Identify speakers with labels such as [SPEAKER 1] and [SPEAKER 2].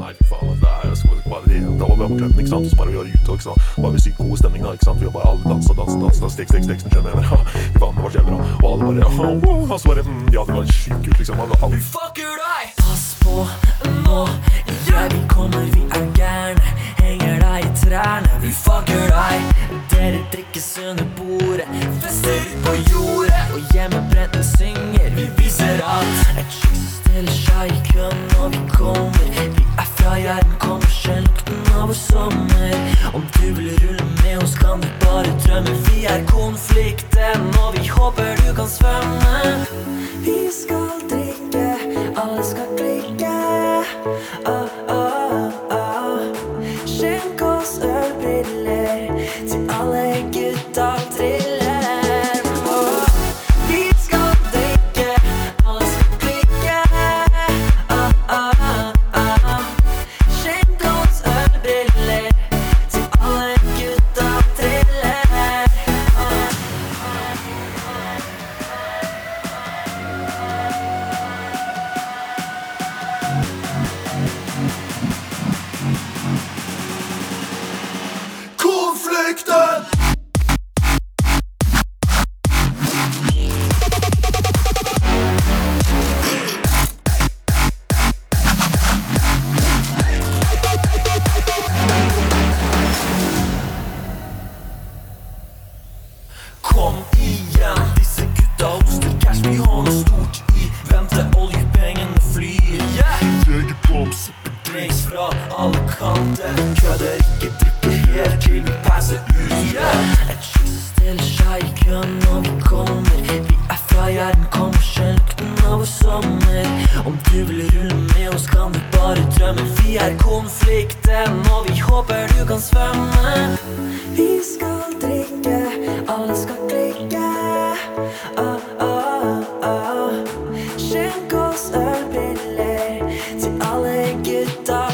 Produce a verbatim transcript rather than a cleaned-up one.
[SPEAKER 1] nei, faen, det er jo bare, bare det. Da var vi oppkjøpt, ikke sant? Så bare vi var ute, ikke sant? Bare vi sykt god stemning da, ikke sant? Vi var bare alle danset, danset, danset, stek, stek, stek, skjønner jeg mener. I faen, det var så jævlig bra. Og alle bare, oh, wow, og så bare, mm, ja, det var sykt kult, liksom. Alle, alle.
[SPEAKER 2] Fucker deg! Pass på nå, jeg vi kommer, vi er gærne. Henger deg i trærne, vi fucker deg. Dere drikkes under bordet, fester ut på jordet. Og hjemmebretten synger, vi viser alt. Et chicks stiller seg i køen når vi kommer. Vi er fra hjernen, kommer selv lukten av vår sommer. Om du vil rulle med oss kan du bare drømme. Vi er konflikten, og vi håper du kan svømme. Vi skal drikke, alle skal klikke. Ah, ah, ah. Skjenk oss ølbriller, til alle gutta triller. Ah. Vi skal drikke, alle skal klikke. Ah, ah, ah. Skjenk oss ølbriller, til alle gutta triller. Ah.
[SPEAKER 1] Konflikten!
[SPEAKER 2] Kom igjen, disse gutta hoster cash. Vi har noe stort i vente, oljepengene flyr. Yeah! Jeger plom, sipper drinks fra alle kanter. Kødder ikke, drikker helt til vi passer ut. Yeah! Et chicks stiller seg i køen når vi kommer. Vi er fra hjernen, kommer selv lukten av vår sommer. Om du vil rulle med oss kan du bare drømme. Vi er konflikten, og vi håper du kan svømme. Vi skal drikke, alle skal klikke. Ah, ah, ah. Skjenk oss ølbriller, til alle gutta